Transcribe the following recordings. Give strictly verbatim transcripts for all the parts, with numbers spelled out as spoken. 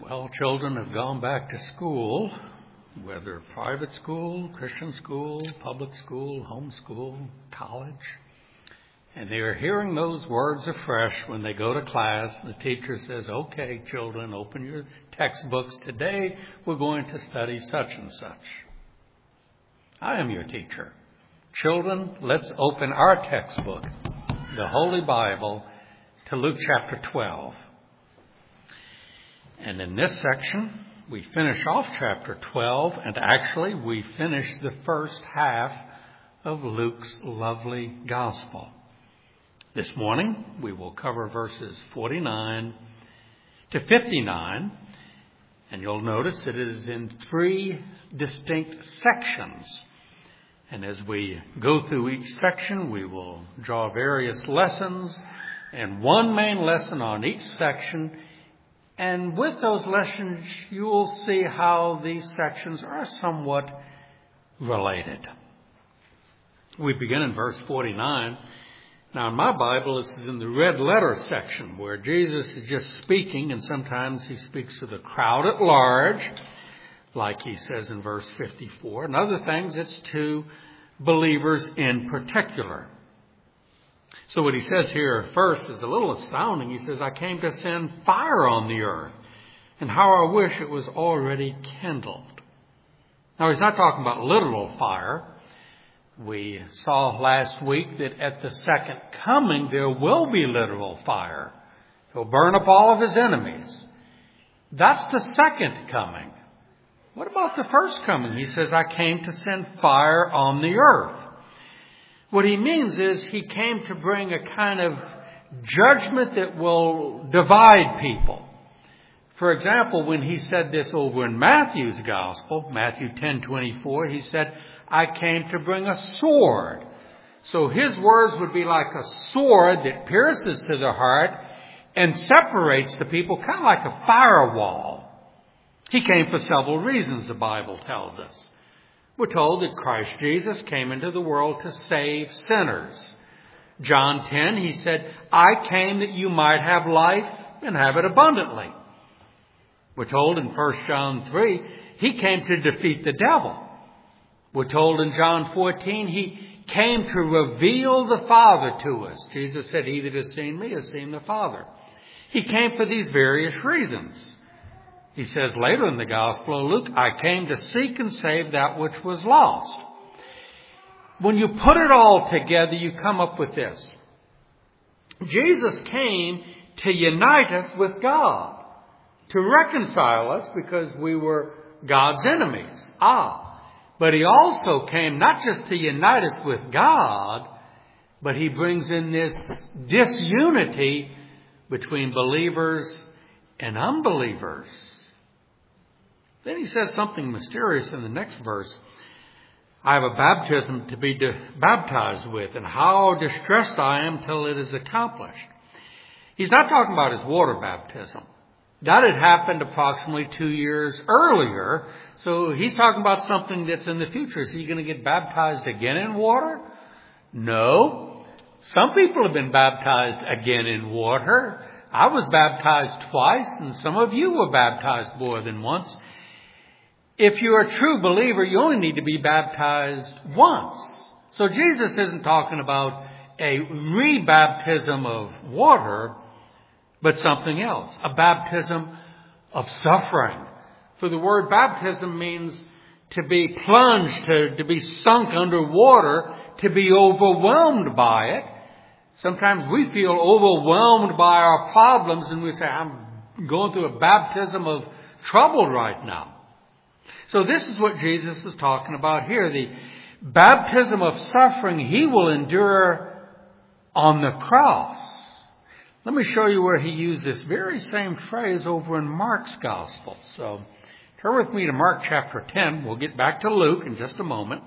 Well, children have gone back to school, whether private school, Christian school, public school, home school, college. And they are hearing those words afresh when they go to class. The teacher says, okay, children, open your textbooks. Today we're going to study such and such. I am your teacher. Children, let's open our textbook, the Holy Bible, to Luke chapter twelve. And in this section, we finish off chapter twelve, and actually we finish the first half of Luke's lovely gospel. This morning, we will cover verses forty-nine to fifty-nine, and you'll notice that it is in three distinct sections. And as we go through each section, we will draw various lessons, and one main lesson on each section. And with those lessons, you will see how these sections are somewhat related. We begin in verse forty-nine. Now, in my Bible, this is in the red letter section where Jesus is just speaking, and sometimes he speaks to the crowd at large, like he says in verse fifty-four. And other things, it's to believers in particular. So what he says here first is a little astounding. He says, I came to send fire on the earth, and how I wish it was already kindled. Now, he's not talking about literal fire. We saw last week that at the second coming, there will be literal fire. He'll burn up all of his enemies. That's the second coming. What about the first coming? He says, I came to send fire on the earth. What he means is he came to bring a kind of judgment that will divide people. For example, when he said this over in Matthew's gospel, Matthew ten twenty-four, he said, I came to bring a sword. So his words would be like a sword that pierces to the heart and separates the people, kind of like a firewall. He came for several reasons, the Bible tells us. We're told that Christ Jesus came into the world to save sinners. John ten, he said, I came that you might have life and have it abundantly. We're told in First John three, he came to defeat the devil. We're told in John fourteen, he came to reveal the Father to us. Jesus said, he that has seen me has seen the Father. He came for these various reasons. He says later in the Gospel of Luke, I came to seek and save that which was lost. When you put it all together, you come up with this. Jesus came to unite us with God, to reconcile us because we were God's enemies. Ah, but he also came not just to unite us with God, but he brings in this disunity between believers and unbelievers. Then he says something mysterious in the next verse. I have a baptism to be de- baptized with, and how distressed I am till it is accomplished. He's not talking about his water baptism. That had happened approximately two years earlier. So he's talking about something that's in the future. Is he going to get baptized again in water? No. Some people have been baptized again in water. I was baptized twice, and some of you were baptized more than once. If you're a true believer, you only need to be baptized once. So Jesus isn't talking about a rebaptism of water, but something else, a baptism of suffering. For the word baptism means to be plunged, to, to be sunk under water, to be overwhelmed by it. Sometimes we feel overwhelmed by our problems and we say, I'm going through a baptism of trouble right now. So this is what Jesus is talking about here. The baptism of suffering he will endure on the cross. Let me show you where he used this very same phrase over in Mark's gospel. So turn with me to Mark chapter ten. We'll get back to Luke in just a moment.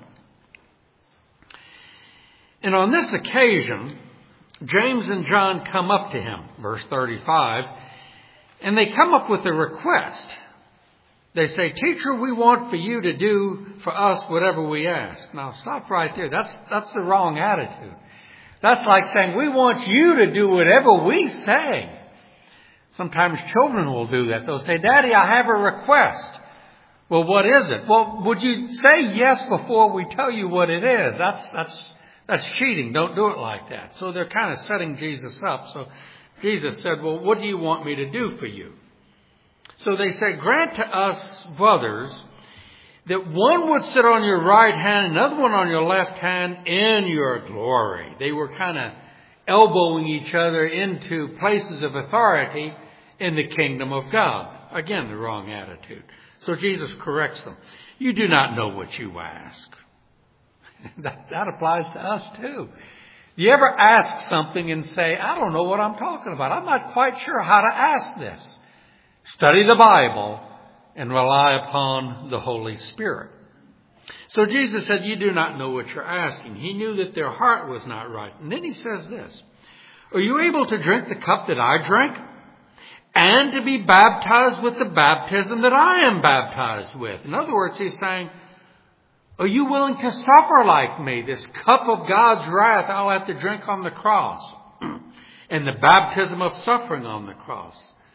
And on this occasion, James and John come up to him, verse thirty-five, and they come up with a request. They say, Teacher, we want for you to do for us whatever we ask. Now, stop right there. That's, that's the wrong attitude. That's like saying, we want you to do whatever we say. Sometimes children will do that. They'll say, Daddy, I have a request. Well, what is it? Well, would you say yes before we tell you what it is? That's, that's, that's cheating. Don't do it like that. So they're kind of setting Jesus up. So Jesus said, well, what do you want me to do for you? So they said, grant to us, brothers, that one would sit on your right hand, another one on your left hand in your glory. They were kind of elbowing each other into places of authority in the kingdom of God. Again, the wrong attitude. So Jesus corrects them. You do not know what you ask. that, that applies to us too. You ever ask something and say, I don't know what I'm talking about. I'm not quite sure how to ask this. Study the Bible and rely upon the Holy Spirit. So Jesus said, you do not know what you're asking. He knew that their heart was not right. And then he says this, are you able to drink the cup that I drank? And to be baptized with the baptism that I am baptized with? In other words, he's saying, are you willing to suffer like me? This cup of God's wrath I'll have to drink on the cross. And the baptism of suffering on the cross.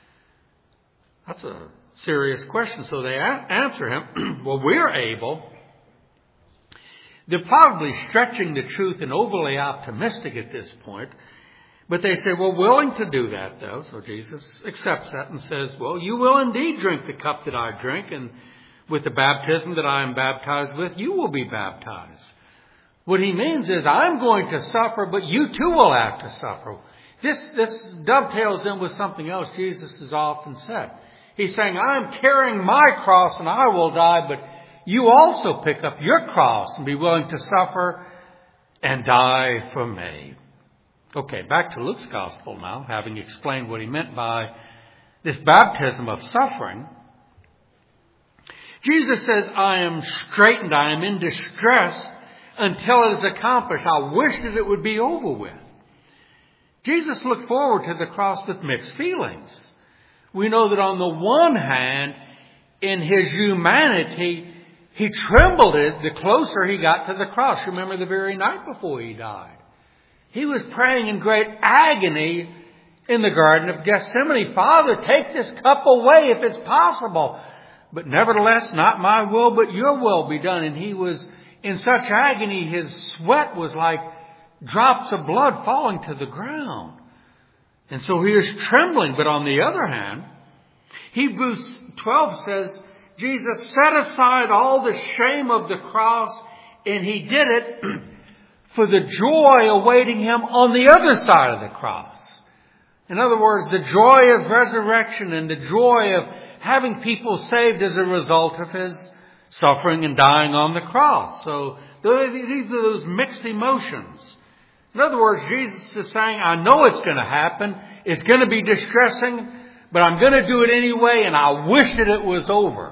That's a serious question. So they a- answer him, well, we're able. They're probably stretching the truth and overly optimistic at this point. But they say, we're willing to do that, though. So Jesus accepts that and says, well, you will indeed drink the cup that I drink, and with the baptism that I am baptized with, you will be baptized. What he means is, I'm going to suffer, but you too will have to suffer. This, this dovetails in with something else Jesus has often said. He's saying, I'm carrying my cross and I will die, but you also pick up your cross and be willing to suffer and die for me. Okay, back to Luke's gospel now, having explained what he meant by this baptism of suffering. Jesus says, I am straitened, I am in distress until it is accomplished. I wish that it would be over with. Jesus looked forward to the cross with mixed feelings. We know that on the one hand, in his humanity, he trembled the closer he got to the cross. Remember the very night before he died. He was praying in great agony in the Garden of Gethsemane. Father, take this cup away if it's possible. But nevertheless, not my will, but your will be done. And he was in such agony, his sweat was like drops of blood falling to the ground. And so he is trembling. But on the other hand, Hebrews twelve says, Jesus set aside all the shame of the cross, and he did it for the joy awaiting him on the other side of the cross. In other words, the joy of resurrection and the joy of having people saved as a result of his suffering and dying on the cross. So these are those mixed emotions. In other words, Jesus is saying, I know it's going to happen. It's going to be distressing, but I'm going to do it anyway, and I wish that it was over.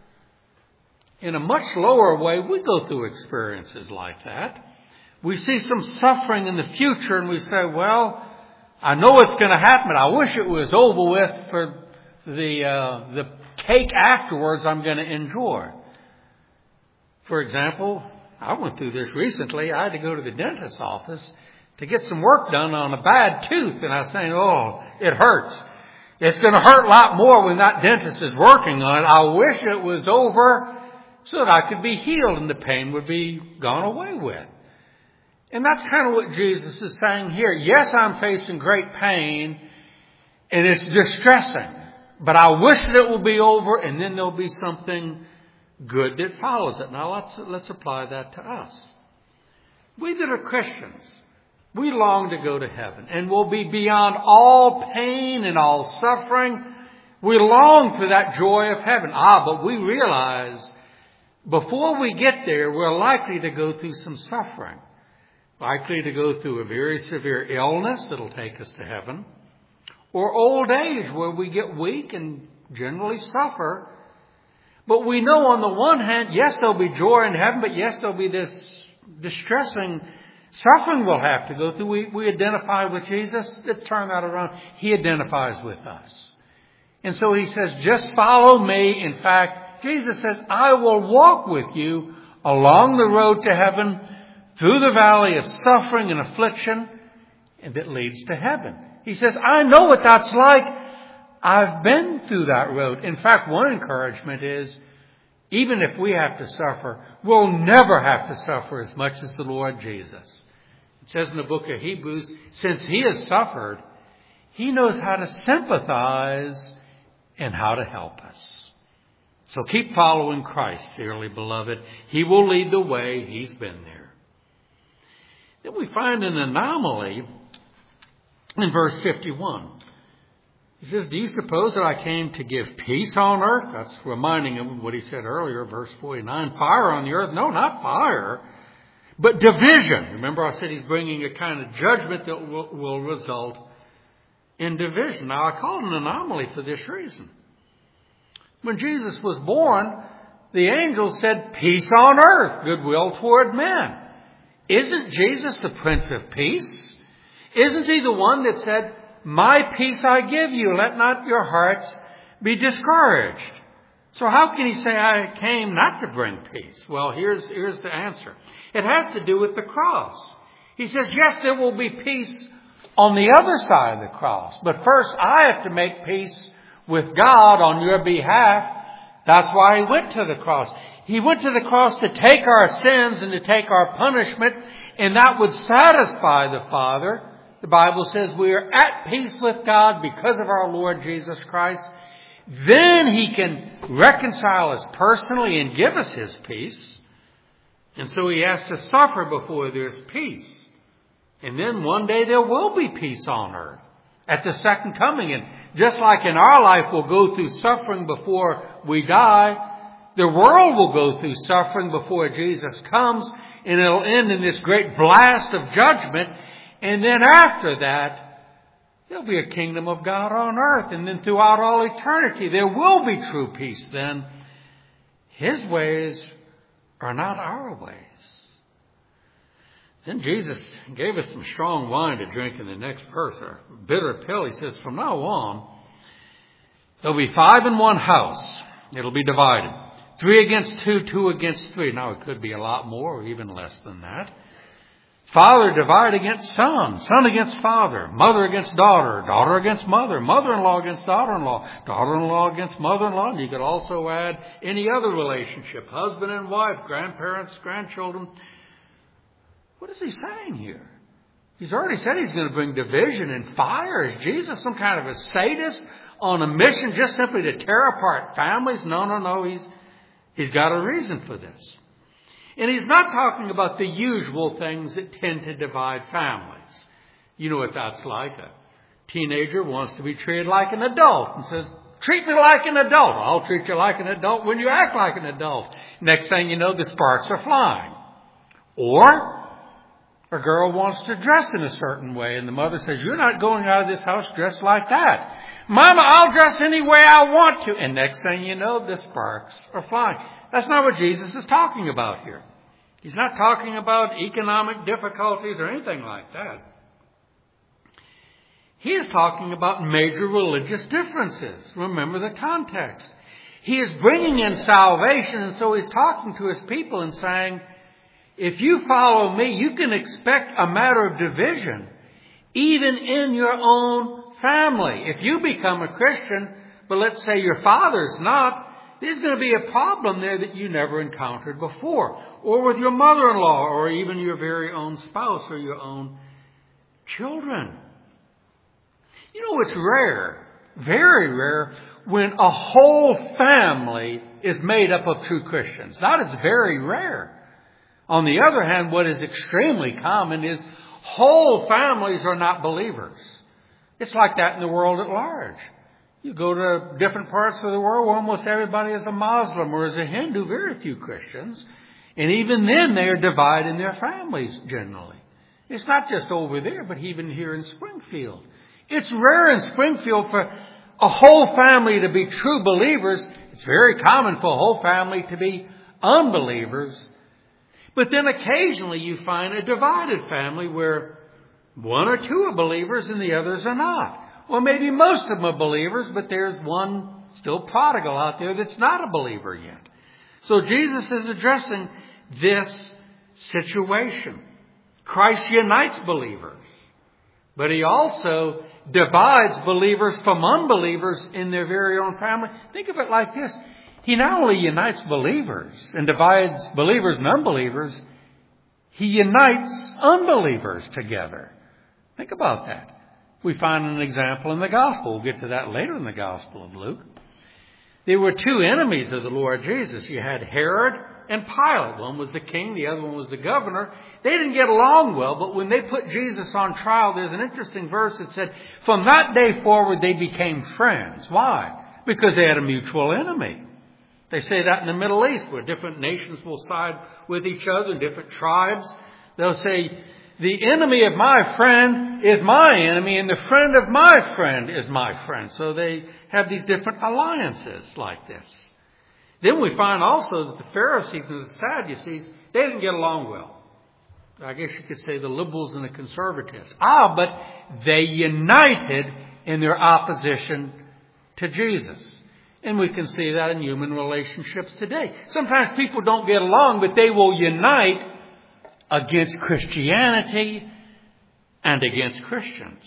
In a much lower way, we go through experiences like that. We see some suffering in the future and we say, well, I know it's going to happen, but I wish it was over with for the uh, the cake afterwards I'm going to enjoy. For example, I went through this recently. I had to go to the dentist's office to get some work done on a bad tooth. And I was saying, oh, it hurts. It's going to hurt a lot more when that dentist is working on it. I wish it was over so that I could be healed and the pain would be gone away with. And that's kind of what Jesus is saying here. Yes, I'm facing great pain and it's distressing, but I wish that it will be over and then there'll be something good that follows it. Now let's, let's apply that to us. We that are Christians, we long to go to heaven and will be beyond all pain and all suffering. We long for that joy of heaven. Ah, but we realize before we get there, we're likely to go through some suffering. Likely to go through a very severe illness that'll take us to heaven. Or old age where we get weak and generally suffer. But we know on the one hand, yes, there'll be joy in heaven, but yes, there'll be this distressing suffering we'll have to go through. We, we identify with Jesus. Let's turn that around. He identifies with us. And so he says, just follow me. In fact, Jesus says, I will walk with you along the road to heaven, through the valley of suffering and affliction, and that leads to heaven. He says, I know what that's like. I've been through that road. In fact, one encouragement is, even if we have to suffer, we'll never have to suffer as much as the Lord Jesus. It says in the book of Hebrews, since He has suffered, He knows how to sympathize and how to help us. So keep following Christ, dearly beloved. He will lead the way. He's been there. Then we find an anomaly in verse fifty-one. He says, do you suppose that I came to give peace on earth? That's reminding him of what he said earlier, verse forty-nine. Fire on the earth? No, not fire, but division. Remember I said he's bringing a kind of judgment that will, will result in division. Now I call it an anomaly for this reason. When Jesus was born, the angels said, peace on earth, goodwill toward men. Isn't Jesus the Prince of Peace? Isn't He the one that said, my peace I give you, let not your hearts be discouraged? So how can He say I came not to bring peace? Well, here's, here's the answer. It has to do with the cross. He says, yes, there will be peace on the other side of the cross. But first, I have to make peace with God on your behalf. That's why He went to the cross. He went to the cross to take our sins and to take our punishment, and that would satisfy the Father. The Bible says we are at peace with God because of our Lord Jesus Christ. Then He can reconcile us personally and give us His peace. And so He has to suffer before there's peace. And then one day there will be peace on earth at the second coming. And just like in our life we'll go through suffering before we die, the world will go through suffering before Jesus comes, and it'll end in this great blast of judgment. And then after that, there'll be a kingdom of God on earth. And then throughout all eternity, there will be true peace then. His ways are not our ways. Then Jesus gave us some strong wine to drink in the next verse, a bitter pill. He says, from now on, there'll be five in one house. It'll be divided. Three against two, two against three. Now, it could be a lot more or even less than that. Father divide against son, son against father, mother against daughter, daughter against mother, mother-in-law against daughter-in-law, daughter-in-law against mother-in-law. And you could also add any other relationship, husband and wife, grandparents, grandchildren. What is He saying here? He's already said He's going to bring division and fire. Is Jesus some kind of a sadist on a mission just simply to tear apart families? No, no, no. He's, he's got a reason for this. And He's not talking about the usual things that tend to divide families. You know what that's like. A teenager wants to be treated like an adult and says, treat me like an adult. I'll treat you like an adult when you act like an adult. Next thing you know, the sparks are flying. Or a girl wants to dress in a certain way, and the mother says, you're not going out of this house dressed like that. Mama, I'll dress any way I want to. And next thing you know, the sparks are flying. That's not what Jesus is talking about here. He's not talking about economic difficulties or anything like that. He is talking about major religious differences. Remember the context. He is bringing in salvation, and so He's talking to His people and saying, if you follow me, you can expect a matter of division, even in your own family. If you become a Christian, but let's say your father's not, there's going to be a problem there that you never encountered before. Or with your mother-in-law, or even your very own spouse or your own children. You know, it's rare, very rare, when a whole family is made up of true Christians. That is very rare. On the other hand, what is extremely common is whole families are not believers. It's like that in the world at large. You go to different parts of the world where almost everybody is a Muslim or is a Hindu, very few Christians. And even then they are divided in their families generally. It's not just over there, but even here in Springfield. It's rare in Springfield for a whole family to be true believers. It's very common for a whole family to be unbelievers. But then occasionally you find a divided family where one or two are believers and the others are not. Or maybe most of them are believers, but there's one still prodigal out there that's not a believer yet. So Jesus is addressing this situation. Christ unites believers. But he also divides believers from unbelievers in their very own family. Think of it like this. He not only unites believers and divides believers and unbelievers, he unites unbelievers together. Think about that. We find an example in the gospel. We'll get to that later in the Gospel of Luke. There were two enemies of the Lord Jesus. You had Herod and Pilate. One was the king, the other one was the governor. They didn't get along well, but when they put Jesus on trial, there's an interesting verse that said, from that day forward, they became friends. Why? Because they had a mutual enemy. They say that in the Middle East, where different nations will side with each other, different tribes. They'll say, the enemy of my friend is my enemy, and the friend of my friend is my friend. So they have these different alliances like this. Then we find also that the Pharisees and the Sadducees, they didn't get along well. I guess you could say the liberals and the conservatives. Ah, but they united in their opposition to Jesus. And we can see that in human relationships today. Sometimes people don't get along, but they will unite against Christianity and against Christians.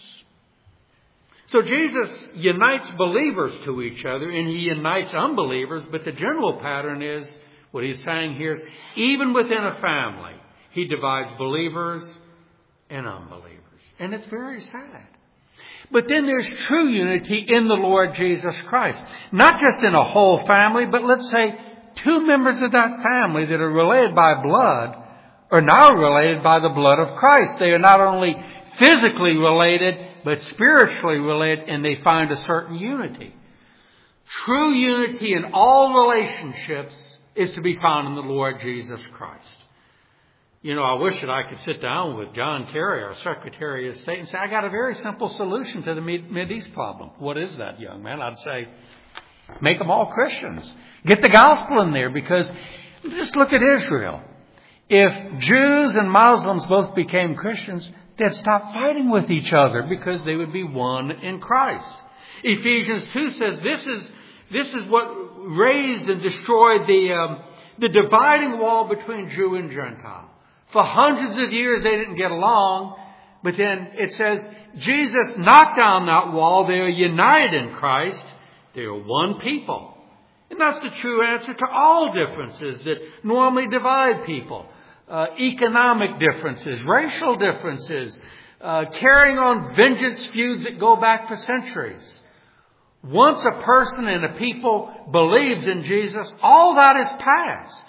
So Jesus unites believers to each other and he unites unbelievers, but the general pattern is, what he's saying here, even within a family, he divides believers and unbelievers. And it's very sad. But then there's true unity in the Lord Jesus Christ. Not just in a whole family, but let's say two members of that family that are related by blood are now related by the blood of Christ. They are not only physically related, but spiritually related, and they find a certain unity. True unity in all relationships is to be found in the Lord Jesus Christ. You know, I wish that I could sit down with John Kerry, our Secretary of State, and say, I got a very simple solution to the Mideast problem. What is that, young man? I'd say, make them all Christians. Get the gospel in there, because just look at Israel. If Jews and Muslims both became Christians, they'd stop fighting with each other because they would be one in Christ. Ephesians two says this is this is what raised and destroyed the um, the dividing wall between Jew and Gentile. For hundreds of years they didn't get along, but then it says Jesus knocked down that wall. They are united in Christ. They are one people. And that's the true answer to all differences that normally divide people. Uh, economic differences, racial differences, uh, carrying on vengeance feuds that go back for centuries. Once a person and a people believes in Jesus, all that is past.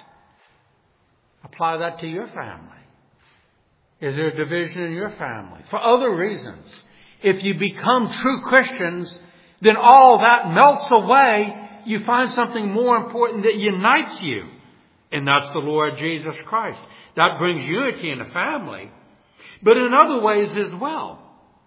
Apply that to your family. Is there a division in your family? For other reasons. If you become true Christians, then all that melts away. You find something more important that unites you. And that's the Lord Jesus Christ. That brings unity in a family, but in other ways as well.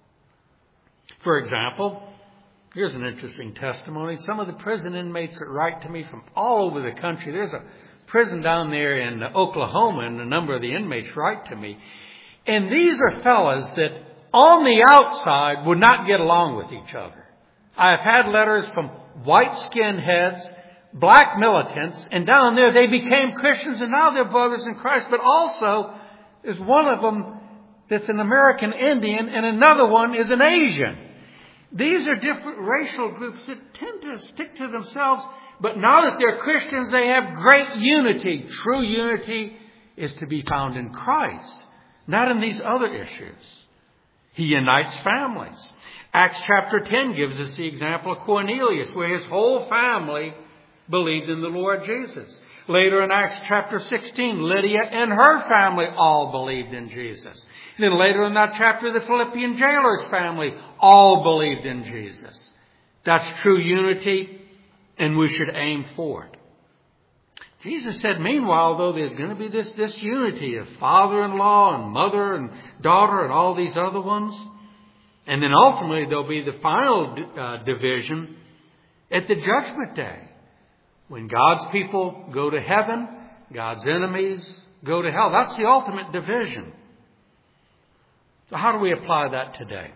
For example, here's an interesting testimony. Some of the prison inmates that write to me from all over the country. There's a prison down there in Oklahoma, and a number of the inmates write to me. And these are fellas that on the outside would not get along with each other. I've had letters from white skinheads, black militants, and down there they became Christians, and now they're brothers in Christ. But also, there's one of them that's an American Indian, and another one is an Asian. These are different racial groups that tend to stick to themselves, but now that they're Christians, they have great unity. True unity is to be found in Christ, not in these other issues. He unites families. Acts chapter ten gives us the example of Cornelius, where his whole family believed in the Lord Jesus. Later in Acts chapter sixteen, Lydia and her family all believed in Jesus. And then later in that chapter, the Philippian jailer's family all believed in Jesus. That's true unity, and we should aim for it. Jesus said, meanwhile, though, there's going to be this disunity of father-in-law and mother and daughter and all these other ones. And then ultimately there'll be the final uh, division at the judgment day. When God's people go to heaven, God's enemies go to hell. That's the ultimate division. So how do we apply that today?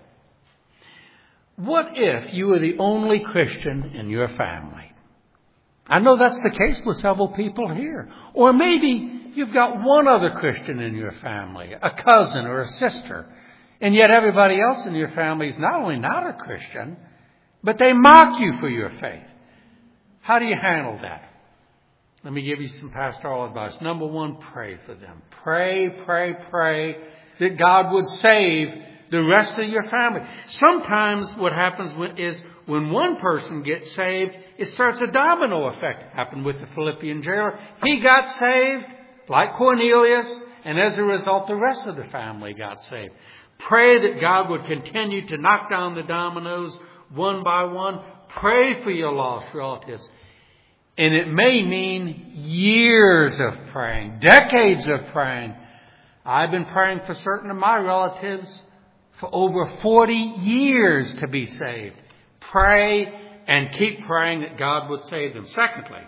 What if you were the only Christian in your family? I know that's the case with several people here. Or maybe you've got one other Christian in your family, a cousin or a sister. And yet everybody else in your family is not only not a Christian, but they mock you for your faith. How do you handle that? Let me give you some pastoral advice. Number one, pray for them. Pray, pray, pray that God would save the rest of your family. Sometimes what happens is when one person gets saved, it starts a domino effect. Happened with the Philippian jailer. He got saved, like Cornelius, and as a result, the rest of the family got saved. Pray that God would continue to knock down the dominoes one by one. Pray for your lost relatives. And it may mean years of praying, decades of praying. I've been praying for certain of my relatives for over forty years to be saved. Pray and keep praying that God would save them. Secondly,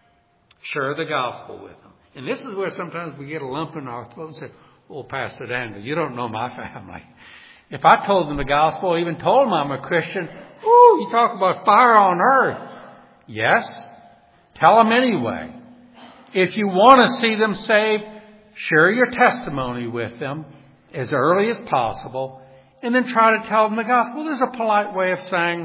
share the gospel with them. And this is where sometimes we get a lump in our throat and say, "Oh, Pastor Daniel, you don't know my family." If I told them the gospel, even told them I'm a Christian, ooh, you talk about fire on earth. Yes, tell them anyway. If you want to see them saved, share your testimony with them as early as possible, and then try to tell them the gospel. There's a polite way of saying,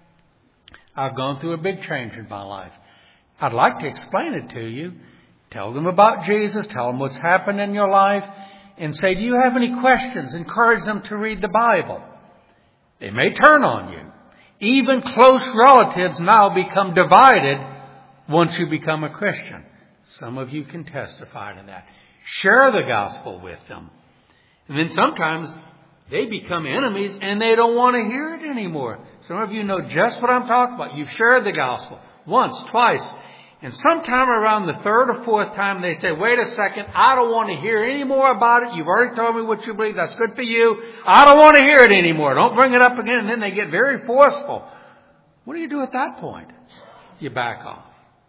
I've gone through a big change in my life. I'd like to explain it to you. Tell them about Jesus. Tell them what's happened in your life. And say, do you have any questions? Encourage them to read the Bible. They may turn on you. Even close relatives now become divided once you become a Christian. Some of you can testify to that. Share the gospel with them. And then sometimes they become enemies and they don't want to hear it anymore. Some of you know just what I'm talking about. You've shared the gospel once, twice. And sometime around the third or fourth time they say, wait a second, I don't want to hear any more about it. You've already told me what you believe. That's good for you. I don't want to hear it anymore. Don't bring it up again. And then they get very forceful. What do you do at that point? You back off.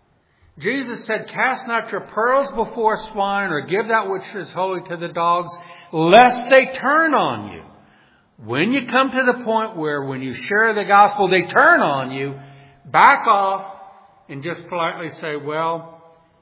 Jesus said, cast not your pearls before swine or give that which is holy to the dogs, lest they turn on you. When you come to the point where when you share the gospel, they turn on you, back off and just politely say, well,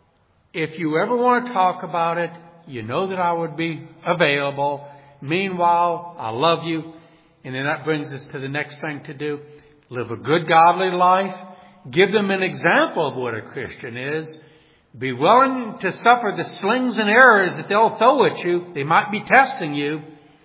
if you ever want to talk about it, you know that I would be available. Meanwhile, I love you. And then that brings us to the next thing to do. Live a good, godly life. Give them an example of what a Christian is. Be willing to suffer the slings and arrows that they'll throw at you. They might be testing you.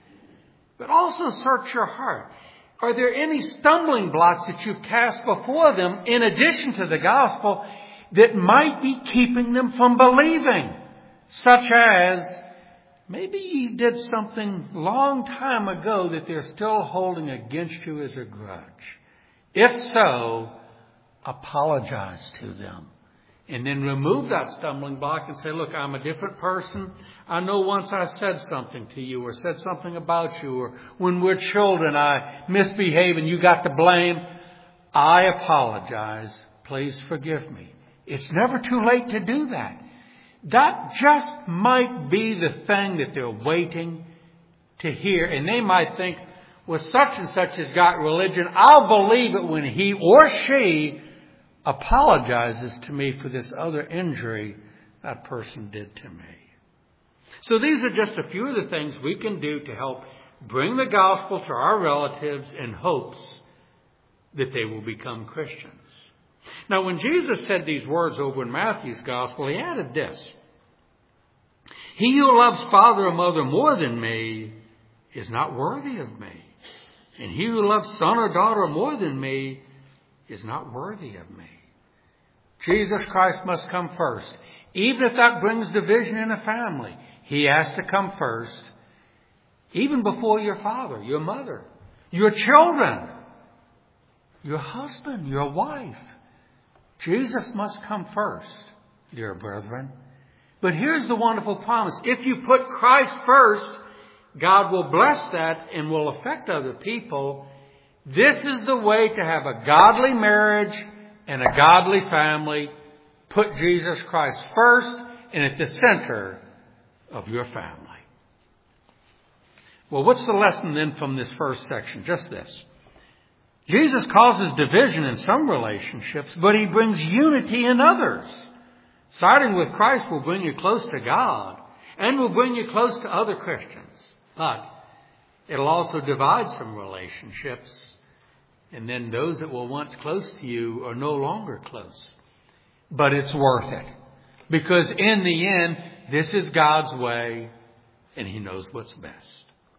But also search your heart. Are there any stumbling blocks that you've cast before them in addition to the gospel that might be keeping them from believing? Such as maybe you did something long time ago that they're still holding against you as a grudge. If so, apologize to them. And then remove that stumbling block and say, look, I'm a different person. I know once I said something to you or said something about you, or when we're children I misbehave and you got to blame. I apologize. Please forgive me. It's never too late to do that. That just might be the thing that they're waiting to hear. And they might think, well, such and such has got religion. I'll believe it when he or she apologizes to me for this other injury that person did to me. So these are just a few of the things we can do to help bring the gospel to our relatives in hopes that they will become Christians. Now, when Jesus said these words over in Matthew's gospel, he added this. He who loves father or mother more than me is not worthy of me. And he who loves son or daughter more than me is not worthy of me. Jesus Christ must come first. Even if that brings division in a family, he has to come first. Even before your father, your mother, your children, your husband, your wife. Jesus must come first, dear brethren. But here's the wonderful promise. If you put Christ first, God will bless that and will affect other people. This is the way to have a godly marriage and a godly family. Put Jesus Christ first and at the center of your family. Well, what's the lesson then from this first section? Just this. Jesus causes division in some relationships, but he brings unity in others. Siding with Christ will bring you close to God and will bring you close to other Christians. But It'll also divide some relationships. And then those that were once close to you are no longer close. But it's worth it. Because in the end, this is God's way, and He knows what's best.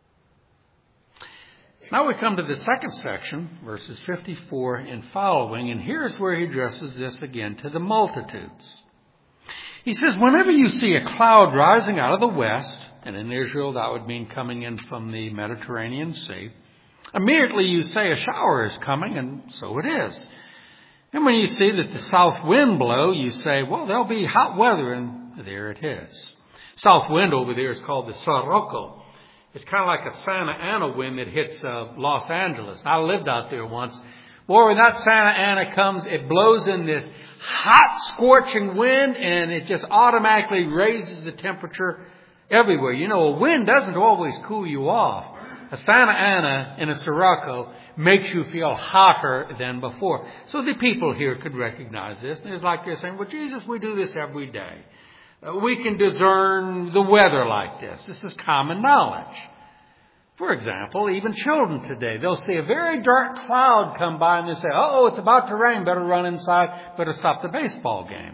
Now we come to the second section, verses fifty-four and following, and here's where he addresses this again to the multitudes. He says, whenever you see a cloud rising out of the west, and in Israel that would mean coming in from the Mediterranean Sea, immediately you say a shower is coming, and so it is. And when you see that the south wind blow, you say, well, there'll be hot weather, and there it is. South wind over there is called the Sirocco. It's kind of like a Santa Ana wind that hits uh, Los Angeles. I lived out there once. Boy, when that Santa Ana comes, it blows in this hot, scorching wind, and it just automatically raises the temperature everywhere. You know, a wind doesn't always cool you off. A Santa Ana and a Sirocco makes you feel hotter than before. So the people here could recognize this. And it's like they're saying, well, Jesus, we do this every day. Uh, we can discern the weather like this. This is common knowledge. For example, even children today, they'll see a very dark cloud come by and they say, oh, it's about to rain. Better run inside. Better stop the baseball game.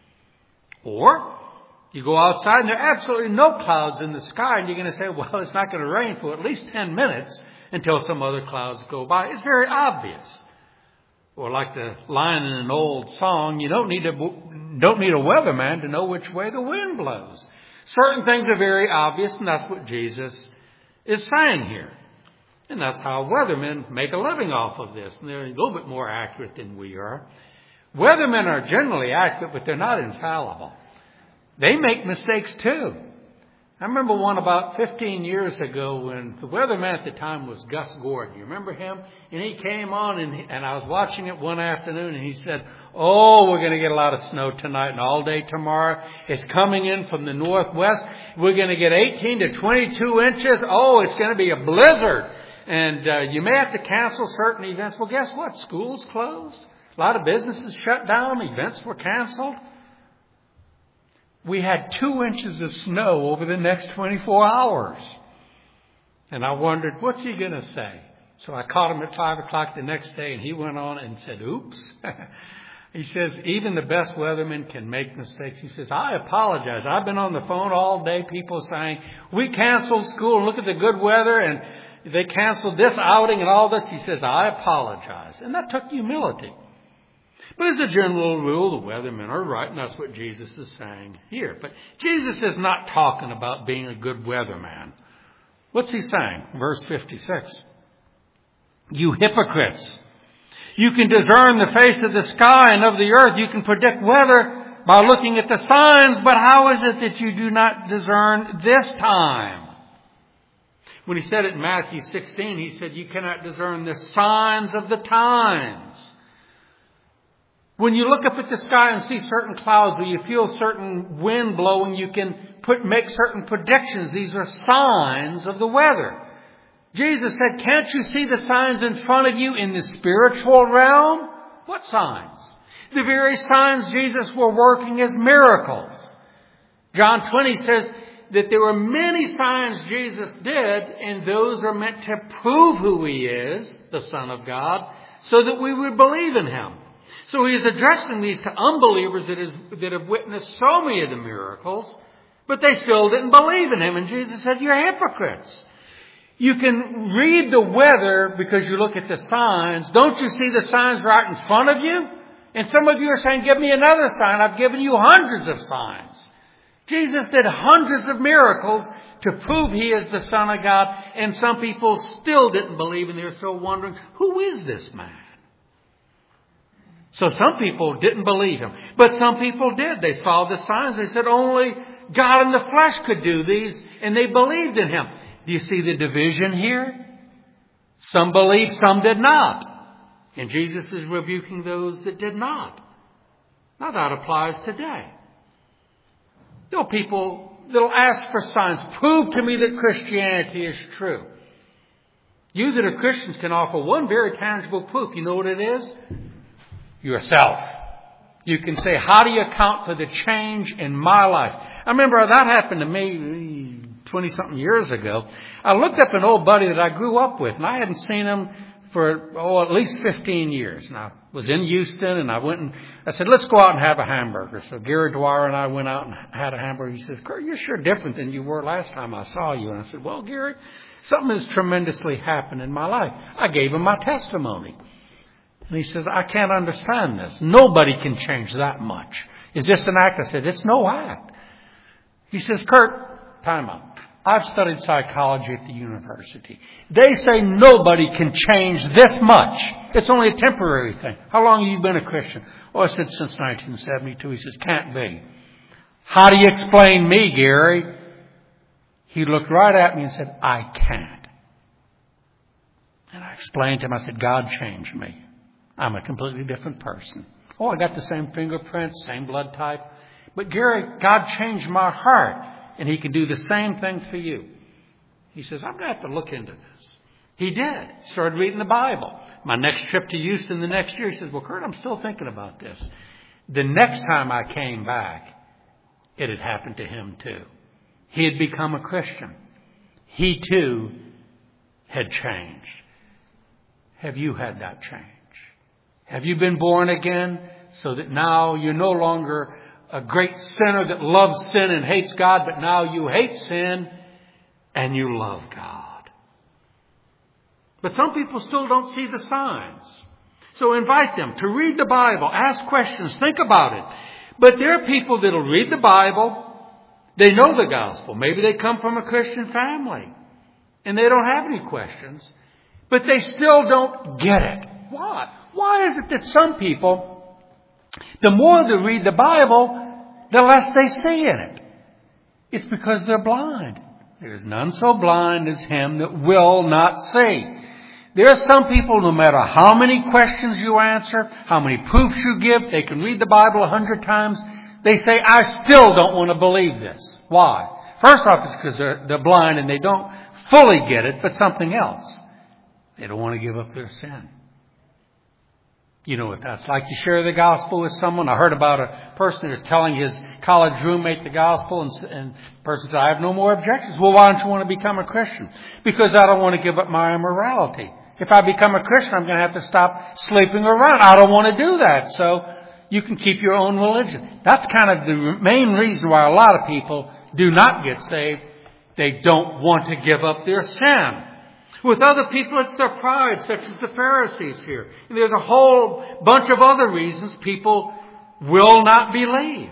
Or you go outside and there are absolutely no clouds in the sky, and you're going to say, well, it's not going to rain for at least ten minutes until some other clouds go by. It's very obvious. Or like the line in an old song, you don't need a, don't need a weatherman to know which way the wind blows. Certain things are very obvious, and that's what Jesus is saying here. And that's how weathermen make a living off of this. And they're a little bit more accurate than we are. Weathermen are generally accurate, but they're not infallible. They make mistakes too. I remember one about fifteen years ago when the weatherman at the time was Gus Gordon. You remember him? And he came on and, he, and I was watching it one afternoon and he said, oh, we're going to get a lot of snow tonight and all day tomorrow. It's coming in from the northwest. We're going to get eighteen to twenty-two inches. Oh, it's going to be a blizzard. And uh, you may have to cancel certain events. Well, guess what? Schools closed. A lot of businesses shut down. Events were canceled. We had two inches of snow over the next twenty-four hours. And I wondered, what's he going to say? So I caught him at five o'clock the next day, and he went on and said, oops. He says, even the best weathermen can make mistakes. He says, I apologize. I've been on the phone all day, people saying, we canceled school, and look at the good weather, and they canceled this outing and all this. He says, I apologize. And that took humility. But as a general rule, the weathermen are right, and that's what Jesus is saying here. But Jesus is not talking about being a good weatherman. What's he saying? Verse fifty-six. You hypocrites! You can discern the face of the sky and of the earth. You can predict weather by looking at the signs, but how is it that you do not discern this time? When he said it in Matthew sixteen, he said you cannot discern the signs of the times. When you look up at the sky and see certain clouds or you feel certain wind blowing, you can put make certain predictions. These are signs of the weather. Jesus said, can't you see the signs in front of you in the spiritual realm? What signs? The very signs Jesus were working as miracles. John twenty says that there were many signs Jesus did, and those are meant to prove who He is, the Son of God, so that we would believe in Him. So He is addressing these to unbelievers that, is, that have witnessed so many of the miracles, but they still didn't believe in Him. And Jesus said, you're hypocrites. You can read the weather because you look at the signs. Don't you see the signs right in front of you? And some of you are saying, give me another sign. I've given you hundreds of signs. Jesus did hundreds of miracles to prove He is the Son of God. And some people still didn't believe, and they're still wondering, who is this man? So some people didn't believe Him. But some people did. They saw the signs. They said only God in the flesh could do these. And they believed in Him. Do you see the division here? Some believed, some did not. And Jesus is rebuking those that did not. Now that applies today. There are people that will ask for signs. Prove to me that Christianity is true. You that are Christians can offer one very tangible proof. You know what it is? Yourself. You can say, how do you account for the change in my life? I remember that happened to me twenty-something years ago, I looked up an old buddy that I grew up with, and I hadn't seen him for, oh, at least fifteen years. And I was in Houston, and I went and I said, let's go out and have a hamburger. So Gary Dwyer and I went out and had a hamburger. He says, Kurt, you're sure different than you were last time I saw you. And I said, well, Gary, something has tremendously happened in my life. I gave him my testimony. And he says, I can't understand this. Nobody can change that much. Is this an act? I said, it's no act. He says, Kurt, time out. I've studied psychology at the university. They say nobody can change this much. It's only a temporary thing. How long have you been a Christian? Oh, I said, since nineteen seventy-two. He says, can't be. How do you explain me, Gary? He looked right at me and said, I can't. And I explained to him, I said, God changed me. I'm a completely different person. Oh, I got the same fingerprints, same blood type. But Gary, God changed my heart. And He can do the same thing for you. He says, I'm going to have to look into this. He did. Started reading the Bible. My next trip to Houston the next year, he says, well, Kurt, I'm still thinking about this. The next time I came back, it had happened to him too. He had become a Christian. He too had changed. Have you had that change? Have you been born again so that now you're no longer a great sinner that loves sin and hates God, but now you hate sin and you love God? But some people still don't see the signs. So invite them to read the Bible, ask questions, think about it. But there are people that will read the Bible. They know the gospel. Maybe they come from a Christian family and they don't have any questions, but they still don't get it. Why? Why is it that some people, the more they read the Bible, the less they see in it? It's because they're blind. There is none so blind as him that will not see. There are some people, no matter how many questions you answer, how many proofs you give, they can read the Bible a hundred times. They say, I still don't want to believe this. Why? First off, it's because they're, they're blind and they don't fully get it, but something else. They don't want to give up their sin. You know what that's like. You share the gospel with someone. I heard about a person who was telling his college roommate the gospel, and, and the person said, I have no more objections. Well, why don't you want to become a Christian? Because I don't want to give up my immorality. If I become a Christian, I'm going to have to stop sleeping around. I don't want to do that. So you can keep your own religion. That's kind of the main reason why a lot of people do not get saved. They don't want to give up their sin. With other people, it's their pride, such as the Pharisees here. And there's a whole bunch of other reasons people will not believe.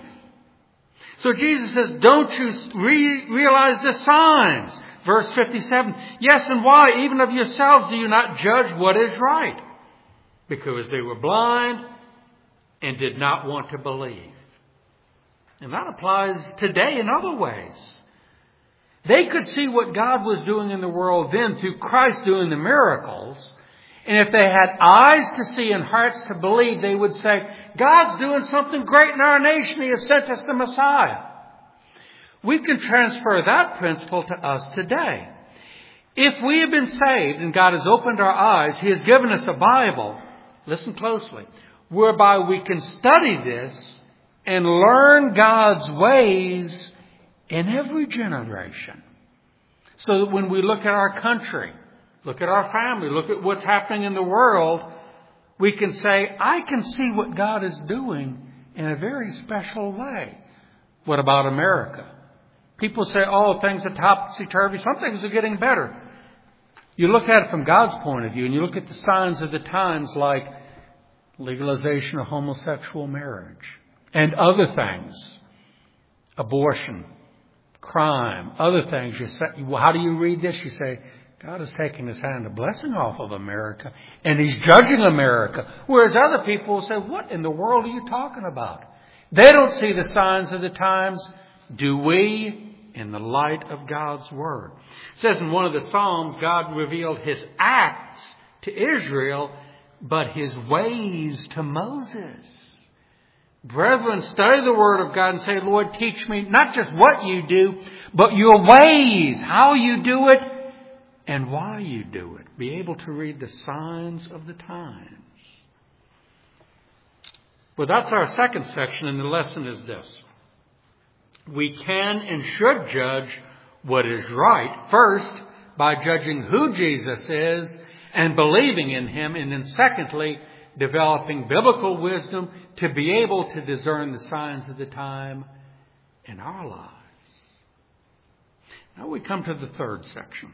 So Jesus says, don't you re- realize the signs? Verse fifty-seven, yes, and why, even of yourselves, do you not judge what is right? Because they were blind and did not want to believe. And that applies today in other ways. They could see what God was doing in the world then through Christ doing the miracles. And if they had eyes to see and hearts to believe, they would say, God's doing something great in our nation. He has sent us the Messiah. We can transfer that principle to us today. If we have been saved and God has opened our eyes, He has given us a Bible, listen closely, whereby we can study this and learn God's ways in every generation. So that when we look at our country, look at our family, look at what's happening in the world, we can say, I can see what God is doing in a very special way. What about America? People say, oh, things are topsy-turvy. Some things are getting better. You look at it from God's point of view, and you look at the signs of the times like legalization of homosexual marriage and other things, abortion, crime, other things. You say, well, how do you read this? You say, God is taking His hand of blessing off of America, and He's judging America. Whereas other people will say, what in the world are you talking about? They don't see the signs of the times. Do we? In the light of God's Word. It says in one of the Psalms, God revealed His acts to Israel, but His ways to Moses. Brethren, study the Word of God and say, Lord, teach me not just what you do, but your ways, how you do it, and why you do it. Be able to read the signs of the times. Well, that's our second section, and the lesson is this. We can and should judge what is right, first, by judging who Jesus is and believing in him, and then secondly, developing biblical wisdom to be able to discern the signs of the time in our lives. Now we come to the third section,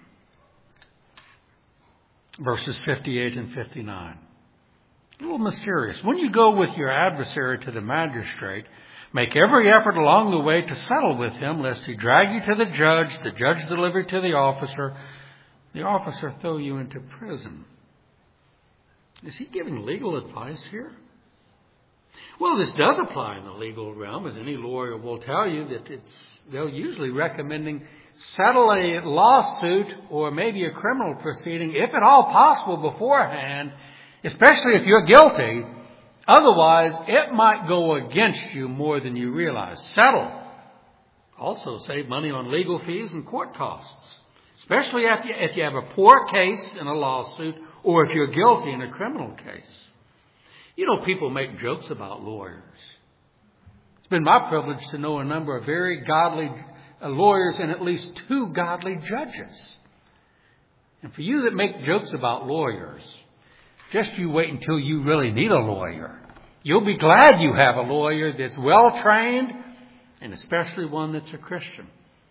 verses fifty-eight and fifty-nine. A little mysterious. When you go with your adversary to the magistrate, make every effort along the way to settle with him, lest he drag you to the judge, the judge deliver you to the officer, the officer throw you into prison. Is he giving legal advice here? Well, this does apply in the legal realm, as any lawyer will tell you, that it's they're usually recommending settle a lawsuit or maybe a criminal proceeding, if at all possible, beforehand, especially if you're guilty. Otherwise, it might go against you more than you realize. Settle. Also save money on legal fees and court costs, especially if you, if you have a poor case in a lawsuit or if you're guilty in a criminal case. You know, people make jokes about lawyers. It's been my privilege to know a number of very godly lawyers and at least two godly judges. And for you that make jokes about lawyers, just you wait until you really need a lawyer. You'll be glad you have a lawyer that's well trained, and especially one that's a Christian.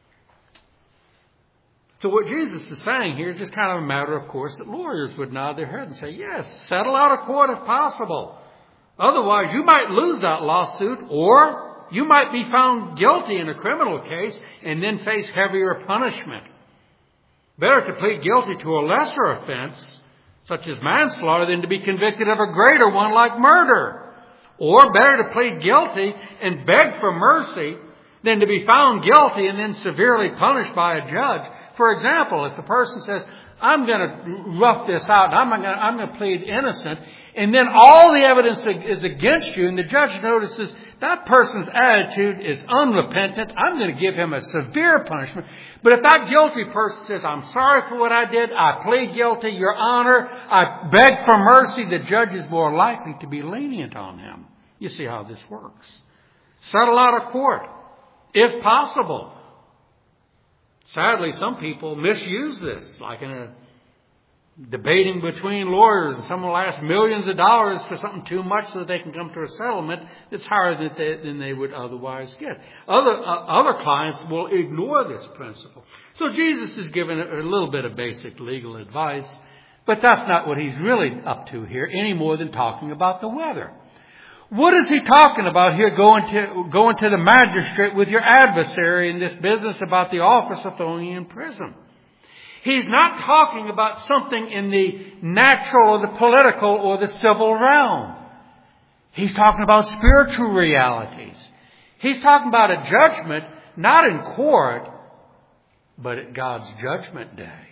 So what Jesus is saying here is just kind of a matter, of course, that lawyers would nod their head and say, yes, settle out of court if possible. Otherwise, you might lose that lawsuit, or you might be found guilty in a criminal case and then face heavier punishment. Better to plead guilty to a lesser offense, such as manslaughter, than to be convicted of a greater one like murder. Or better to plead guilty and beg for mercy than to be found guilty and then severely punished by a judge. For example, if the person says, I'm going to rough this out, I'm going to, I'm going to plead innocent, and then all the evidence is against you, and the judge notices that person's attitude is unrepentant, I'm going to give him a severe punishment. But if that guilty person says, I'm sorry for what I did, I plead guilty, Your Honor, I beg for mercy, the judge is more likely to be lenient on him. You see how this works. Settle out of court, if possible. Sadly, some people misuse this, like in a debating between lawyers, and someone will ask millions of dollars for something too much so that they can come to a settlement that's higher than they, than they would otherwise get. Other uh, other clients will ignore this principle. So Jesus is giving a, a little bit of basic legal advice, but that's not what he's really up to here, any more than talking about the weather. What is he talking about here, going to going to the magistrate with your adversary in this business about the officer throwing you in prison? He's not talking about something in the natural or the political or the civil realm. He's talking about spiritual realities. He's talking about a judgment, not in court, but at God's judgment day.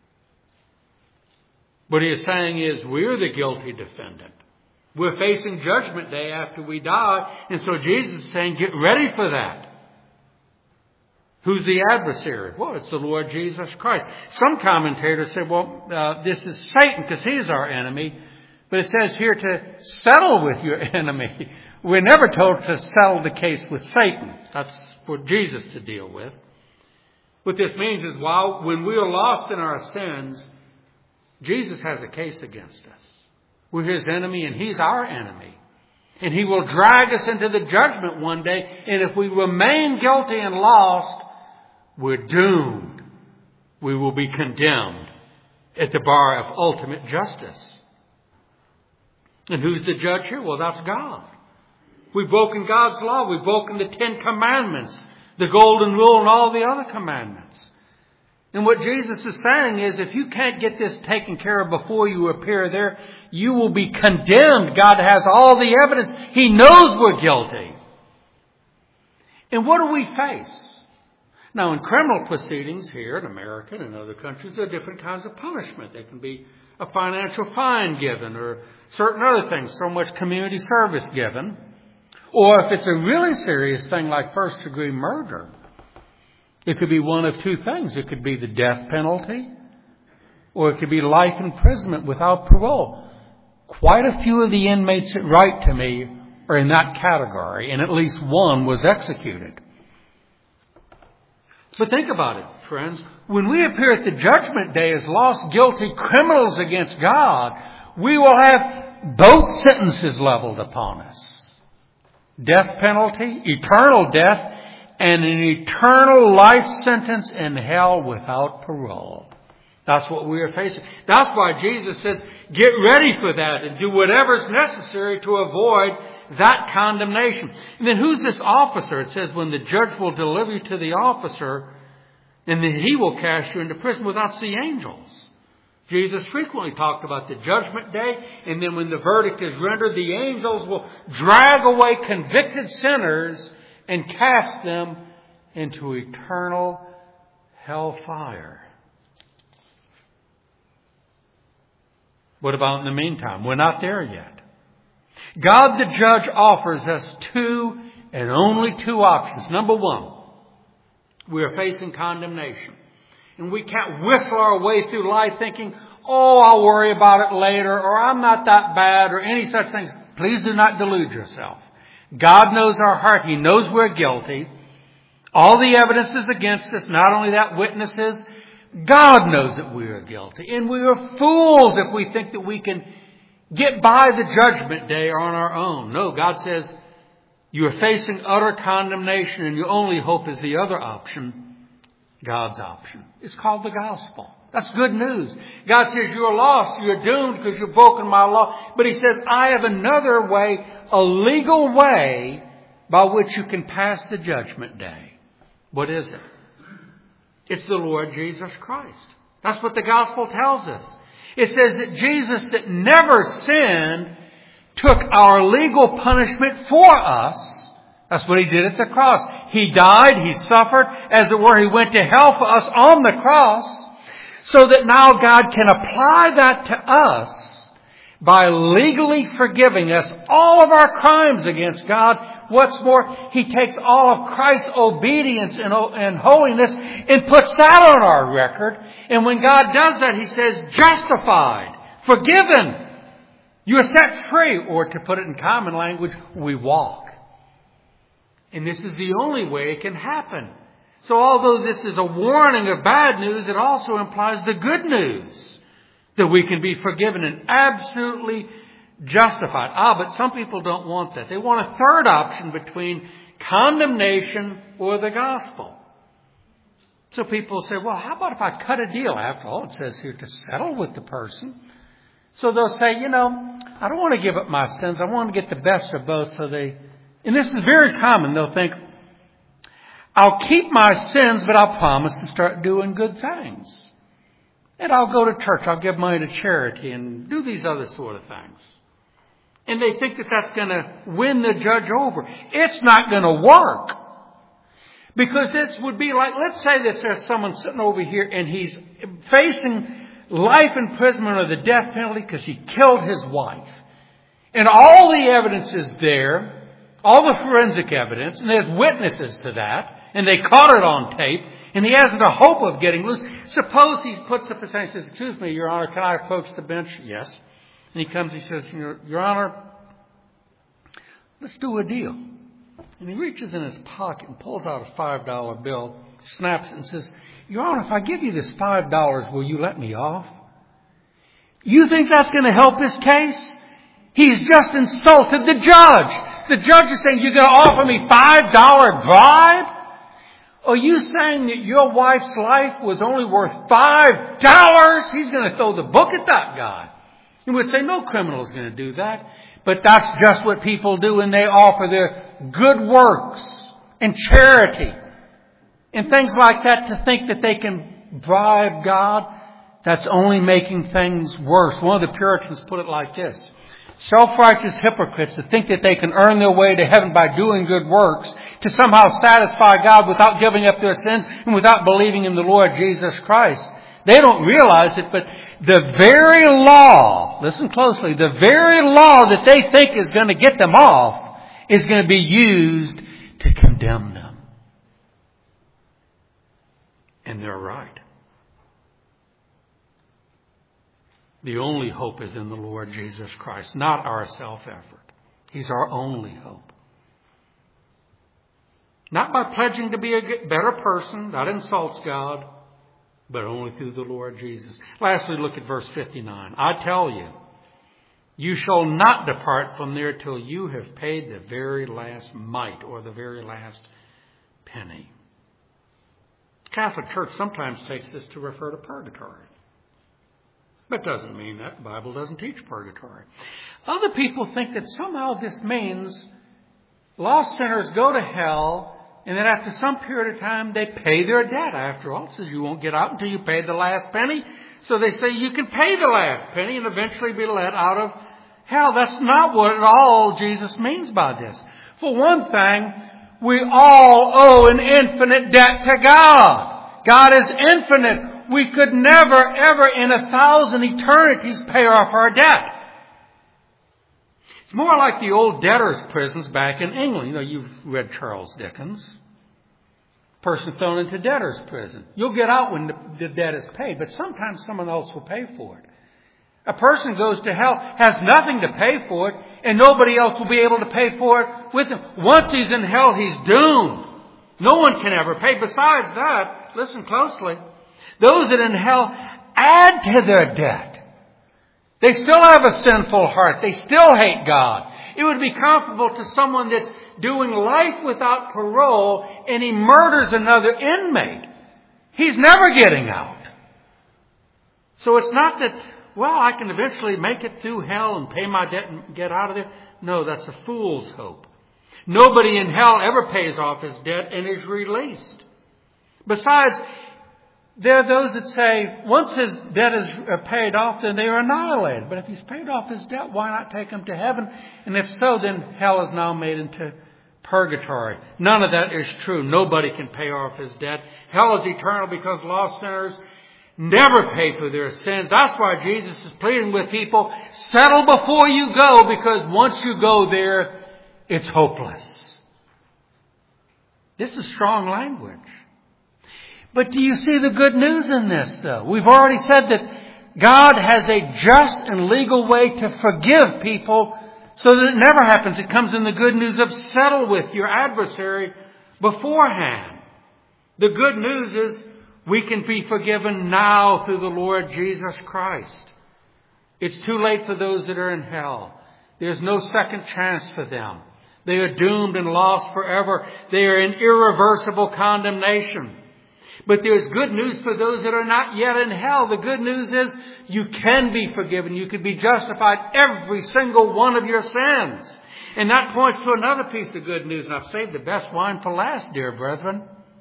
What he is saying is, we're the guilty defendant. We're facing judgment day after we die. And so Jesus is saying, get ready for that. Who's the adversary? Well, it's the Lord Jesus Christ. Some commentators say, well, uh, this is Satan because he's our enemy. But it says here to settle with your enemy. We're never told to settle the case with Satan. That's for Jesus to deal with. What this means is, while when we are lost in our sins, Jesus has a case against us. We're his enemy and he's our enemy. And he will drag us into the judgment one day. And if we remain guilty and lost, we're doomed. We will be condemned at the bar of ultimate justice. And who's the judge here? Well, that's God. We've broken God's law. We've broken the Ten Commandments, the Golden Rule, and all the other commandments. And what Jesus is saying is, if you can't get this taken care of before you appear there, you will be condemned. God has all the evidence. He knows we're guilty. And what do we face? Now, in criminal proceedings here in America and in other countries, there are different kinds of punishment. There can be a financial fine given, or certain other things, so much community service given. Or if it's a really serious thing like first-degree murder, it could be one of two things. It could be the death penalty, or it could be life imprisonment without parole. Quite a few of the inmates that write to me are in that category, and at least one was executed. But think about it. friends. When we appear at the judgment day as lost, guilty criminals against God, we will have both sentences leveled upon us. Death penalty, eternal death, and an eternal life sentence in hell without parole. That's what we are facing. That's why Jesus says, get ready for that and do whatever's necessary to avoid that condemnation. And then who's this officer? It says, when the judge will deliver you to the officer, and then he will cast you into prison without the angels. Jesus frequently talked about the judgment day, and then when the verdict is rendered, the angels will drag away convicted sinners and cast them into eternal hellfire. What about in the meantime? We're not there yet. God the judge offers us two and only two options. Number one, we are facing condemnation. And we can't whistle our way through life thinking, oh, I'll worry about it later, or I'm not that bad, or any such things. Please do not delude yourself. God knows our heart. He knows we're guilty. All the evidence is against us. Not only that, witnesses. God knows that we are guilty. And we are fools if we think that we can get by the judgment day on our own. No, God says you are facing utter condemnation, and your only hope is the other option, God's option. It's called the gospel. That's good news. God says you're lost, you're doomed because you've broken my law. But He says, I have another way, a legal way by which you can pass the judgment day. What is it? It's the Lord Jesus Christ. That's what the gospel tells us. It says that Jesus that never sinned took our legal punishment for us. That's what He did at the cross. He died, He suffered, as it were, He went to hell for us on the cross, so that now God can apply that to us by legally forgiving us all of our crimes against God. What's more, He takes all of Christ's obedience and, and holiness and puts that on our record. And when God does that, He says, justified, forgiven. You are set free. Or to put it in common language, we walk. And this is the only way it can happen. So although this is a warning of bad news, it also implies the good news. That we can be forgiven and absolutely justified. Ah, but some people don't want that. They want a third option between condemnation or the gospel. So people say, well, how about if I cut a deal? After all, it says here to settle with the person. So they'll say, you know, I don't want to give up my sins. I want to get the best of both. So they, and this is very common. They'll think, I'll keep my sins, but I'll promise to start doing good things. And I'll go to church. I'll give money to charity and do these other sort of things. And they think that that's going to win the judge over. It's not going to work. Because this would be like, let's say that there's someone sitting over here and he's facing life imprisonment or the death penalty because he killed his wife. And all the evidence is there, all the forensic evidence, and there's witnesses to that, and they caught it on tape, and he hasn't a hope of getting loose. Suppose he puts up his hand and says, excuse me, Your Honor, can I approach the bench? Yes. And he comes, he says, Your, Your Honor, let's do a deal. And he reaches in his pocket and pulls out a five dollar bill, snaps it and says, Your Honor, if I give you this five dollars, will you let me off? You think that's going to help this case? He's just insulted the judge. The judge is saying, you're going to offer me five dollar bribe? Are you saying that your wife's life was only worth five dollars? He's going to throw the book at that guy. You would say, no criminal is going to do that. But that's just what people do when they offer their good works and charity and things like that to think that they can bribe God. That's only making things worse. One of the Puritans put it like this. Self-righteous hypocrites that think that they can earn their way to heaven by doing good works to somehow satisfy God without giving up their sins and without believing in the Lord Jesus Christ. They don't realize it, but the very law, listen closely, the very law that they think is going to get them off is going to be used to condemn them. And they're right. The only hope is in the Lord Jesus Christ, not our self-effort. He's our only hope. Not by pledging to be a better person. That insults God. but only through the Lord Jesus. Lastly, look at verse fifty-nine. I tell you, you shall not depart from there till you have paid the very last mite or the very last penny. The Catholic Church sometimes takes this to refer to purgatory. But doesn't mean that. The Bible doesn't teach purgatory. Other people think that somehow this means lost sinners go to hell, and then after some period of time they pay their debt. After all, it says you won't get out until you pay the last penny. So they say you can pay the last penny and eventually be let out of hell. That's not what at all Jesus means by this. For one thing, we all owe an infinite debt to God. God is infinite. We could never, ever in a thousand eternities pay off our debt. It's more like the old debtors' prisons back in England. You know, you've read Charles Dickens. Person thrown into debtor's prison. You'll get out when the, the debt is paid, but sometimes someone else will pay for it. A person goes to hell, has nothing to pay for it, and nobody else will be able to pay for it with him. Once he's in hell, he's doomed. No one can ever pay. Besides that, listen closely, those that are in hell add to their debt. They still have a sinful heart. They still hate God. It would be comparable to someone that's doing life without parole and he murders another inmate. He's never getting out. So it's not that, well, I can eventually make it through hell and pay my debt and get out of there. No, that's a fool's hope. Nobody in hell ever pays off his debt and is released. Besides, there are those that say, once his debt is paid off, then they are annihilated. But if he's paid off his debt, why not take him to heaven? And if so, then hell is now made into purgatory. None of that is true. Nobody can pay off his debt. Hell is eternal because lost sinners never pay for their sins. That's why Jesus is pleading with people, settle before you go, because once you go there, it's hopeless. This is strong language. But do you see the good news in this, though? We've already said that God has a just and legal way to forgive people so that it never happens. It comes in the good news of settle with your adversary beforehand. The good news is we can be forgiven now through the Lord Jesus Christ. It's too late for those that are in hell. There's no second chance for them. They are doomed and lost forever. They are in irreversible condemnation. But there's good news for those that are not yet in hell. The good news is you can be forgiven. You can be justified every single one of your sins. And that points to another piece of good news. And I've saved the best wine for last, dear brethren.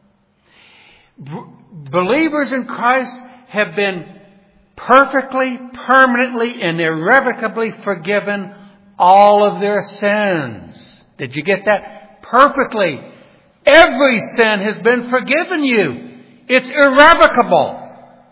B- believers in Christ have been perfectly, permanently, and irrevocably forgiven all of their sins. Did you get that? Perfectly. Every sin has been forgiven you. It's irrevocable.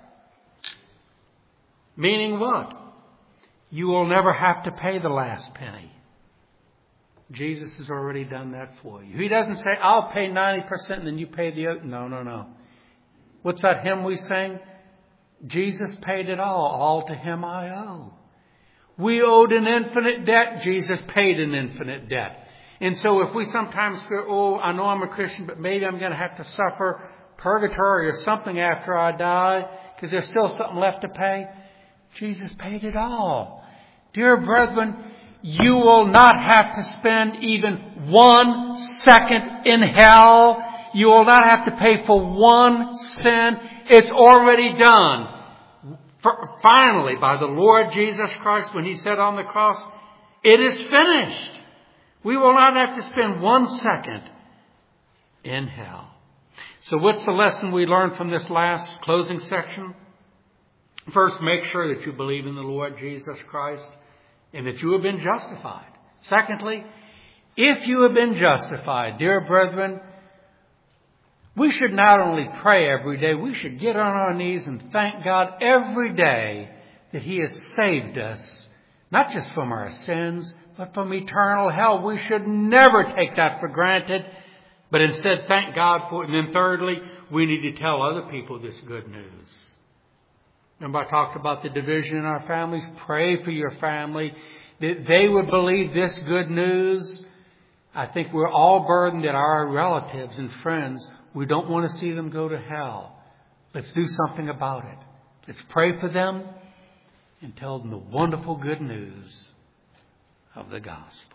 Meaning what? You will never have to pay the last penny. Jesus has already done that for you. He doesn't say, I'll pay ninety percent and then you pay the other. No, no, no. What's that hymn we sing? Jesus paid it all. All to him I owe. We owed an infinite debt. Jesus paid an infinite debt. And so if we sometimes feel, oh, I know I'm a Christian, but maybe I'm going to have to suffer purgatory or something after I die because there's still something left to pay. Jesus paid it all. Dear brethren, you will not have to spend even one second in hell. You will not have to pay for one sin. It's already done. For, finally, by the Lord Jesus Christ, when He said on the cross, it is finished. We will not have to spend one second in hell. So what's the lesson we learned from this last closing section? First, make sure that you believe in the Lord Jesus Christ and that you have been justified. Secondly, if you have been justified, dear brethren, we should not only pray every day, we should get on our knees and thank God every day that He has saved us, not just from our sins, but from eternal hell. We should never take that for granted, but instead thank God for it. And then thirdly, we need to tell other people this good news. Remember I talked about the division in our families? Pray for your family that they would believe this good news. I think we're all burdened that our relatives and friends, we don't want to see them go to hell. Let's do something about it. Let's pray for them and tell them the wonderful good news of the gospel.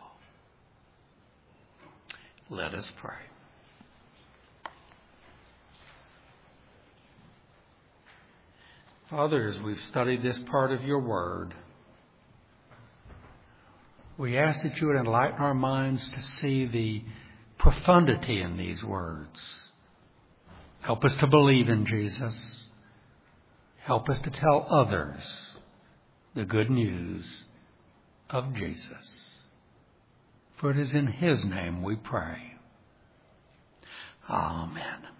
Let us pray. Father, as we've studied this part of your word, we ask that you would enlighten our minds to see the profundity in these words. Help us to believe in Jesus. Help us to tell others the good news of Jesus. For it is in his name we pray. Amen.